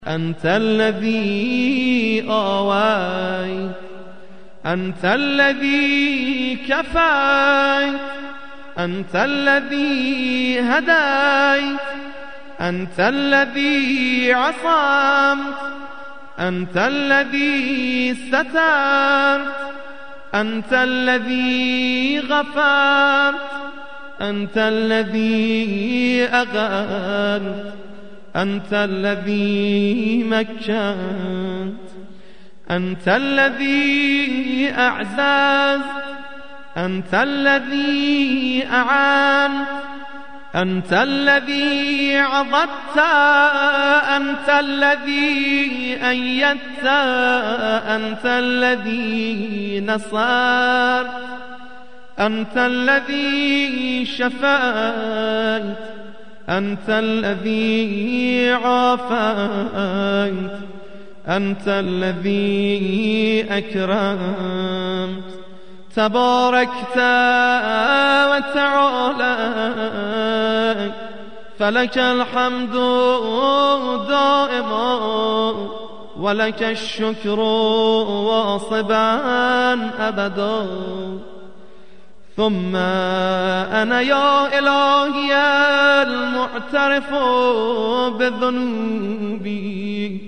أنت الذي آويت، أنت الذي كفيت، أنت الذي هديت، أنت الذي عصمت، أنت الذي سترت، أنت الذي غفرت، أنت الذي أغنت، أنت الذي مكنت، أنت الذي أعززت، أنت الذي أعنت، أنت الذي عضدت، أنت الذي أيدت، أنت الذي نصرت، أنت الذي شفيت، أنت الذي عافيت، أنت الذي أكرمت. تباركت وتعالى، فلك الحمد دائما، ولك الشكر واصبا أبدا. ثم أنا يا إلهي المعترف بذنوبي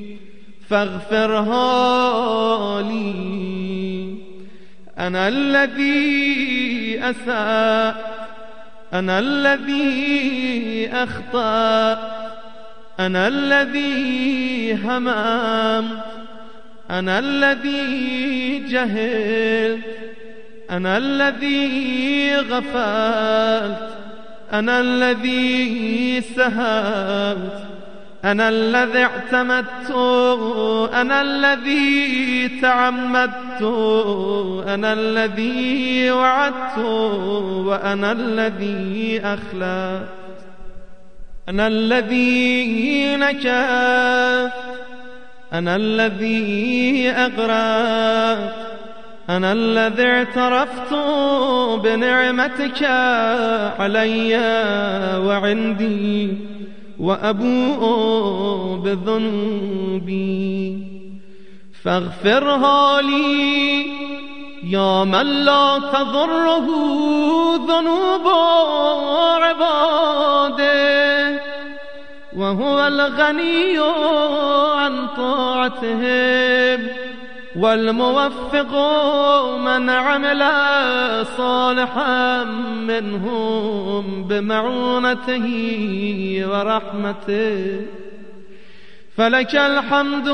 فاغفرها لي. أنا الذي أسأت، أنا الذي أخطأ، أنا الذي هممت، أنا الذي جهلت، أنا الذي غفلت، أنا الذي سهوت، أنا الذي اعتمدت، أنا الذي تعمدت، أنا الذي وعدت، وأنا الذي أخلفت، أنا الذي نكثت، أنا الذي أغرقت، أنا الذي اعترفت بنعمتك علي وعندي، وأبوء بذنوبي فاغفرها لي. يا من لا تضره ذنوب عباده، وهو الغني عن طاعتهم، والموفق من عمل صالحا منهم بمعونته ورحمته. فلك الحمد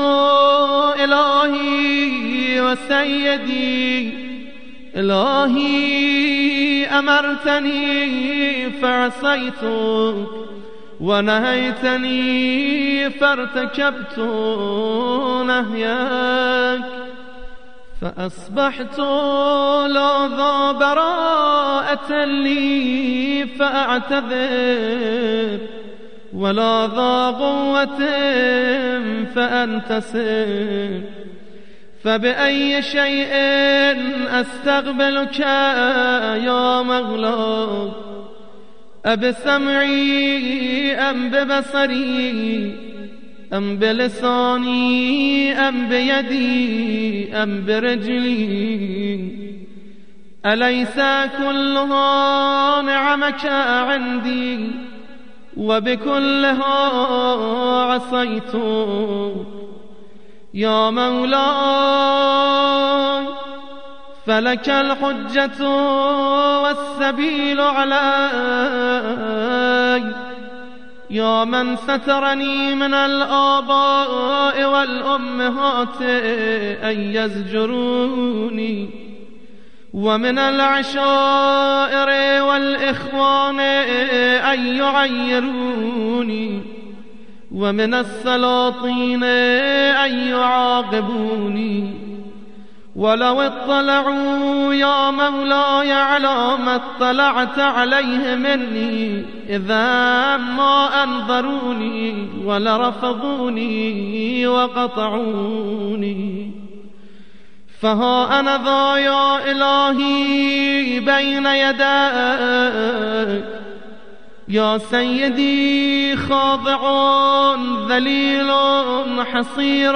إلهي وسيدي. إلهي أمرتني فعصيتك، ونهيتني فارتكبت نهيك، فأصبحت لا ذا براءة لي فأعتذر، ولا ذا قوة فأنتصر. فبأي شيء أستقبلك يا مولاي؟ أبسمعي أم ببصري، أم بلساني، أم بيدي، أم برجلي؟ أليس كلها نعمك عندي، وبكلها عصيت؟ يا مولاي فلك الحجة والسبيل علي. يا من سترني من الآباء والأمهات أن يزجروني، ومن العشائر والإخوان أن يعيروني، ومن السلاطين أن يعاقبوني. ولو اطلعوا يا مولاي على ما اطلعت عليه مني، إذا ما أنظروني ولرفضوني وقطعوني. فها أنا ذا يا إلهي بين يديك، يا سيدي خاضع ذليل حصير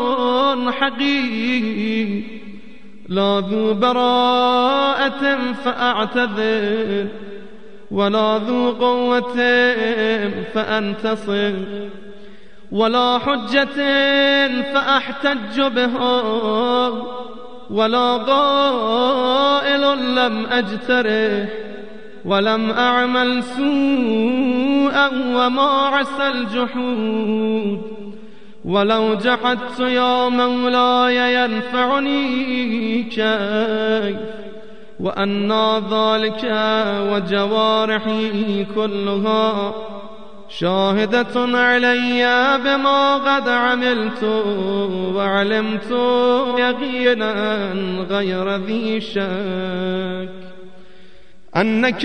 حقير، لا ذو براءة فأعتذر، ولا ذو قوة فأنتصر، ولا حجة فأحتج بها، ولا قائل لم أجترح، ولم أعمل سوءا وما عسى الجحود، ولو جحدت يا مولاي ينفعني كيف، وأنى ذلك وجوارحي كلها شاهدة علي بما قد عملت، وعلمت يقينا غير ذي شك أنك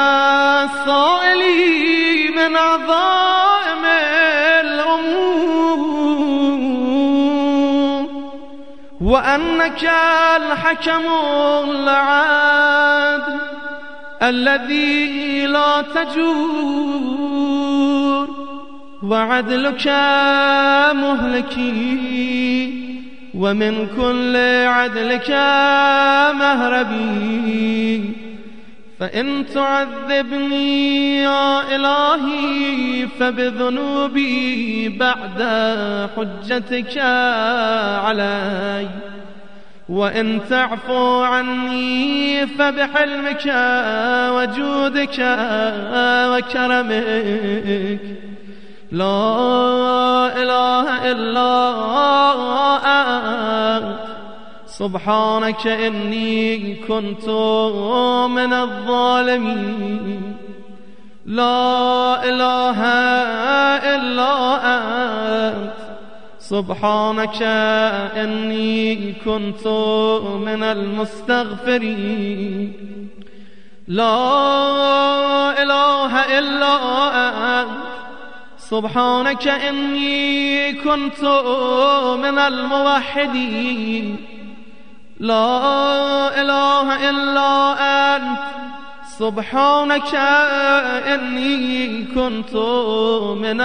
سائلي من عظائم الأمور، وأنك الحكم العادل الذي لا تجور، وعدلك مهلكي، ومن كل عدلك مهربي، فإن تعذبني يا إلهي فبذنوبي بعد حجتك علي، وإن تعفو عني فبحلمك وجودك وكرمك، لا إله إلا أنت سبحانك إني كنت من الظالمين، لا إله إلا أنت سبحانك إني كنت من المستغفرين، لا إله إلا أنت سبحانك إني كنت من الموحدين، لا إله إلا أنت سبحانك إني كنت من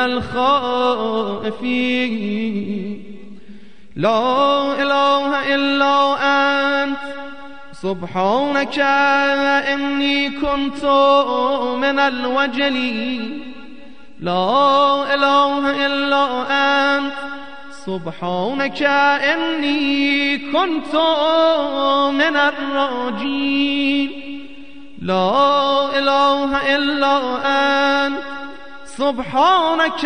الخائفين، لا إله إلا أنت سبحانك إني كنت من الوجلين، لا إله إلا أنت سبحانك إني كنت من الراجين، لا إله إلا أنت سبحانك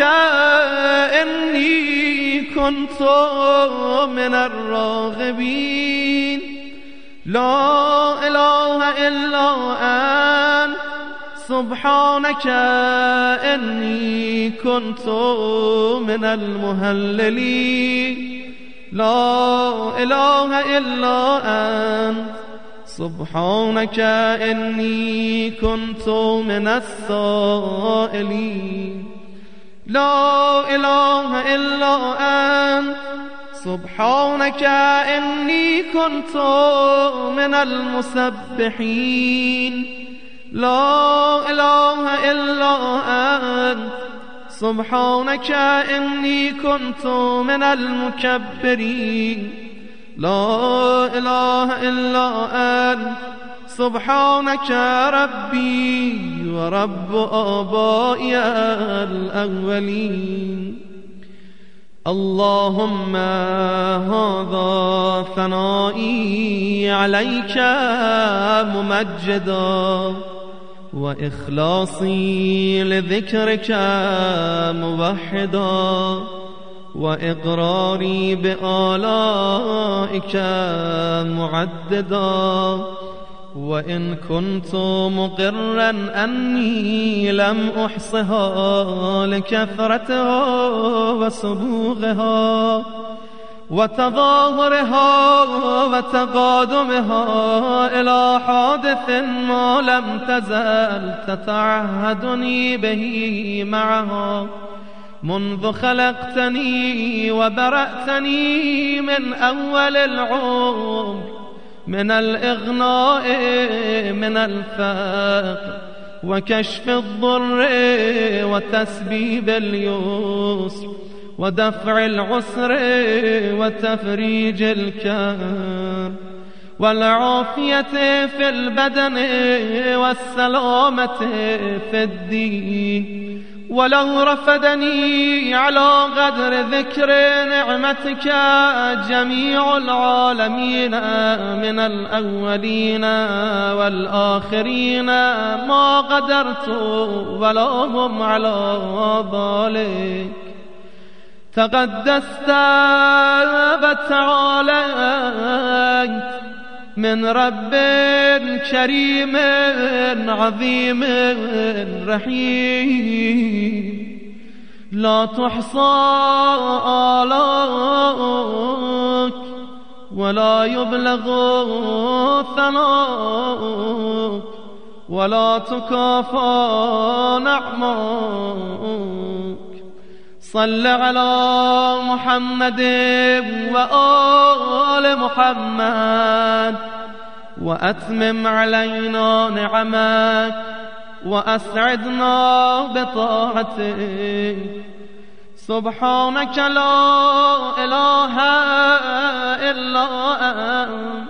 إني كنت من الراغبين، لا إله إلا أنت سبحانك إني كنت من المهللين، لا إله إلا أنت سبحانك إني كنت من السائلين، لا إله إلا أنت سبحانك إني كنت من المسبحين، لا إله إلا أنت سبحانك إني كنت من المكبرين، لا إله إلا أنت سبحانك ربي ورب آبائي الأولين. اللهم هذا ثنائي عليك ممجدا، وإخلاصي لذكرك موحدا، وإقراري بآلائك معددا، وإن كنت مقرا أني لم أحصها لكثرتها وسبوغها وتظاهرها وتقادمها إلى حادث ما لم تزل تتعهدني به معها منذ خلقتني وبرأتني من أول العمر، من الإغناء من الفقر وكشف الضر وتسبيب اليسر ودفع العسر وتفريج الكرب والعافية في البدن والسلامة في الدين. ولو رفدني على قدر ذكر نعمتك جميع العالمين من الأولين والآخرين ما قدرت ولا هم على ذلك. تقدست وتعاليت من رب كريم عظيم رحيم لا تحصى آلاك ولا يبلغ ثناك ولا تكافى نعماك. صل على محمد وآل محمد وأتمم علينا نعمك وأسعدنا بطاعتك. سبحانك لا إله إلا أنت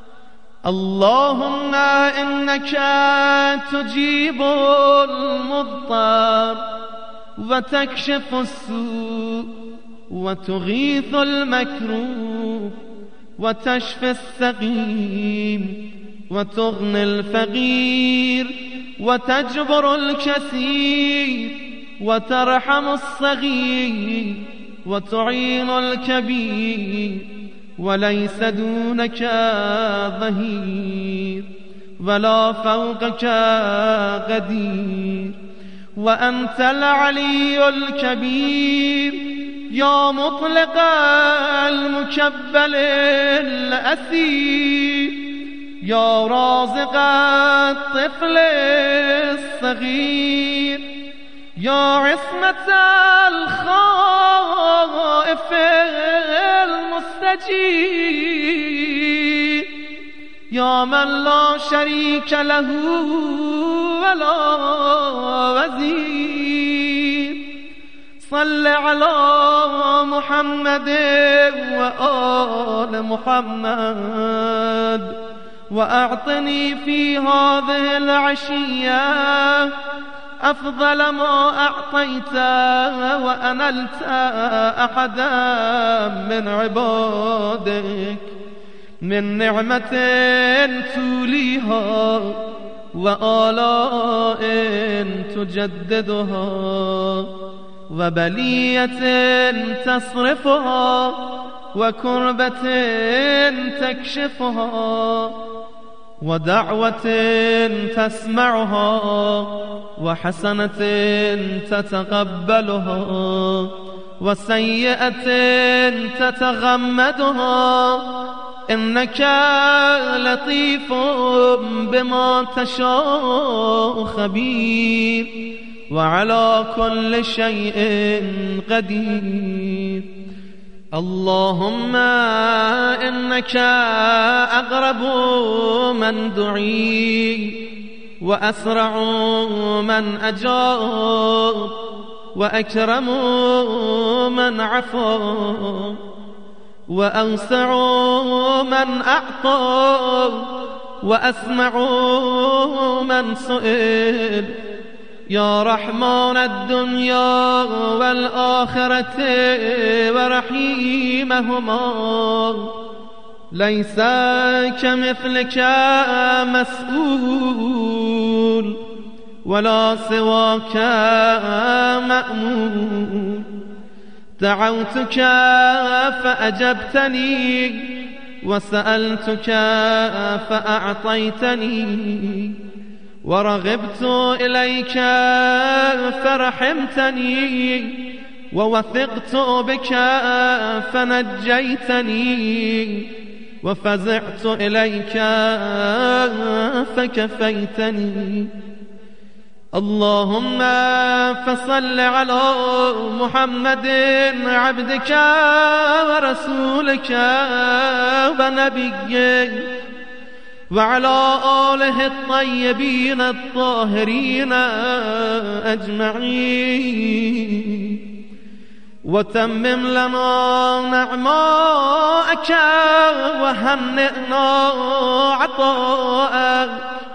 اللهم إنك تجيب المضطر وتكشف السوء وتغيث المكروه وتشفي السقيم وتغني الفقير وتجبر الكثير وترحم الصغير وتعين الكبير وليس دونك ظهير ولا فوقك قدير. وأنت العلي الكبير يا مطلق المكبل الأسير يا رازق الطفل الصغير يا عصمة الخائف المستجير يا من لا شريك له ولا وزير. صل على محمد وآل محمد وأعطني في هذه العشية أفضل ما أعطيت وأنلت أحدا من عبادك من نعمة توليها وآلاء تجددها وبلية تصرفها وكربة تكشفها ودعوة تسمعها وحسنة تتقبلها وسيئة تتغمدها إنك لطيف بما تشاء خبير وعلى كل شيء قدير. اللهم إنك أقرب من دعي وأسرع من أجاب وأكرم من عفا وأوسع من أعطى وأسمع من سئل يا رحمن الدنيا والآخرة ورحيمهما ليس كمثلك مسؤول ولا سواك مأمول. دعوتك فأجبتني وسألتك فأعطيتني ورغبت إليك فرحمتني ووثقت بك فنجيتني وفزعت إليك فكفيتني. اللهم فصل على محمد عبدك ورسولك ونبيك وعلى آله الطيبين الطاهرين أجمعين وتمم لنا نعمائك وهنئنا عطاءك